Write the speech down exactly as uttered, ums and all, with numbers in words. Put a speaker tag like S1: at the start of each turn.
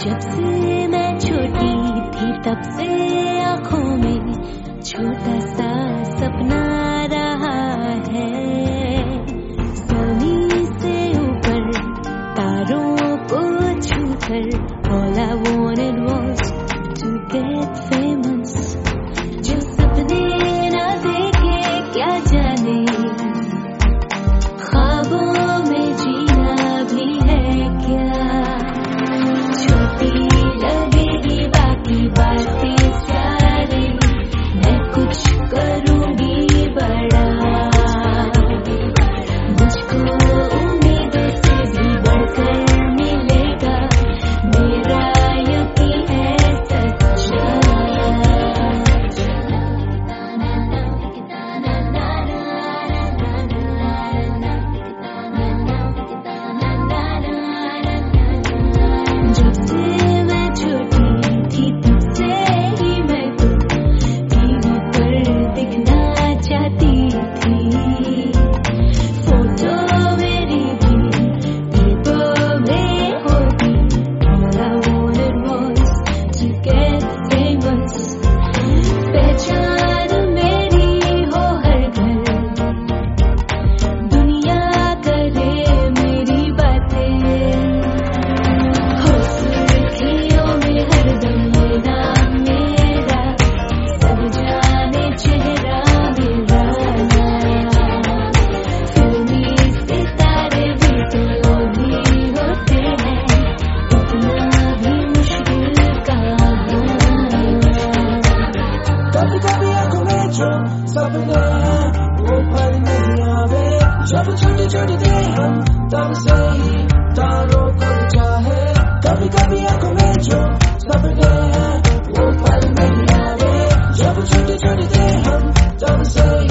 S1: जब से मैं छोटी थी तब से आँखों में छोटा सा सपना रहा है, सोनी से ऊपर तारों को छूकर। All I wanted was to get famous. जो सपने ना देखे क्या जाने, ख्वाबों में जीना भी है क्या। छोटी लगेगी बाकी बातें सारी, मैं कुछ करूँगी बड़ा। मुझको उम्मीदों से भी बढ़कर मिलेगा, मेरा यकीन है सच्चा। जब से मैं छोटी थी तब से ही मैं तो टीवी पर दिखना चाहती थी। फोटो मेरी भी पेपर में होती। All I wanted was to get famous. पहचान मेरी हो हर घर, दुनिया करे मेरी बातें। हो सुर्खियों में हरदम ये नाम मेरा, सब जाने चेहरा मेरा। फिल्मी सितारे भी तो भी होते हैं, इतना भी मुश्किल काम।
S2: कभी कभी आंखों में जो सपने हैं वो पल नहीं आवे। जब छोटी छोटी थे हम तब से ही तारों को चाहे। कभी कभी आंखों में जो सपने हैं वो पल नहीं आवे। जब छोटी छोटी थे हम तब से